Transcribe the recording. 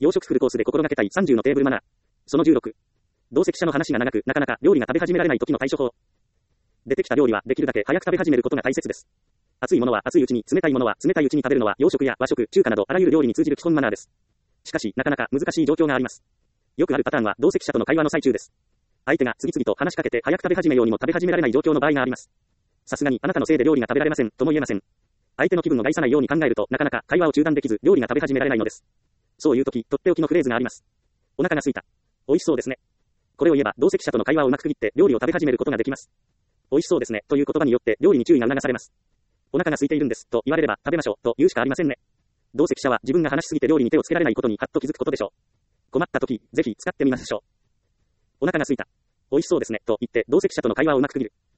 洋食フルコースで心がけたい30のテーブルマナー。その16。同席者の話が長く、なかなか料理が食べ始められない時の対処法。出てきた料理はできるだけ早く食べ始めることが大切です。熱いものは熱いうちに、冷たいものは冷たいうちに食べるのは洋食や和食、中華などあらゆる料理に通じる基本マナーです。しかし、なかなか難しい状況があります。よくあるパターンは同席者との会話の最中です。相手が次々と話しかけて早く食べ始めようにも食べ始められない状況の場合があります。さすがにあなたのせいで料理が食べられませんとも言えません。相手の気分を害さないように考えるとなかなか会話を中断できず料理が食べ始められないのです。そういう時、とっておきのフレーズがあります。お腹が空いた。美味しそうですね。これを言えば同席者との会話をうまく区切って料理を食べ始めることができます。美味しそうですねという言葉によって料理に注意が促されます。お腹が空いているんですと言われれば食べましょうと言うしかありませんね。同席者は自分が話しすぎて料理に手をつけられないことにハッと気づくことでしょう。困った時、ぜひ使ってみましょう。お腹が空いた。美味しそうですねと言って同席者との会話をうまく区切る。